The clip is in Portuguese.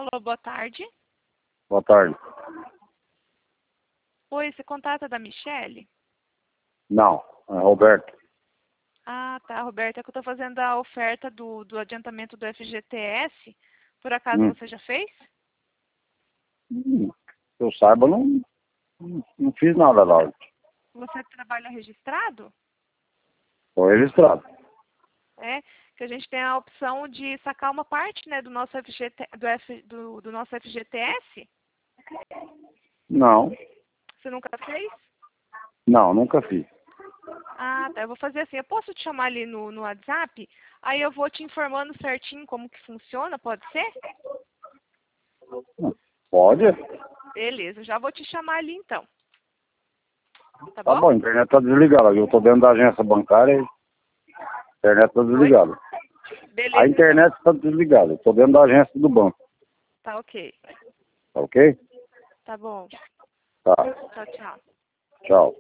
Alô, boa tarde. Boa tarde. Oi, você contata da Michele? Não, é Roberto. Ah, tá, Roberta, é que eu tô fazendo a oferta do adiantamento do FGTS. Por acaso Hum. você já fez? Que eu saiba, não fiz nada lá. Você trabalha registrado? Estou registrado. É, que a gente tem a opção de sacar uma parte, né, do nosso do nosso FGTS. Não, Você nunca fez? não, nunca fiz. Ah, tá. Eu vou fazer assim. Eu posso te chamar ali no WhatsApp? Aí eu vou te informando certinho como que funciona, pode ser? Pode? Beleza, já vou te chamar ali então. Tá Tá bom? bom, a internet tá desligada. Eu tô dentro da agência bancária e a internet tá Oi? desligada. A Beleza, então. internet tá desligada. Eu tô dentro da agência do banco. Tá ok. Tá ok? Tá bom. Tá. Tchau, tchau. Tchau.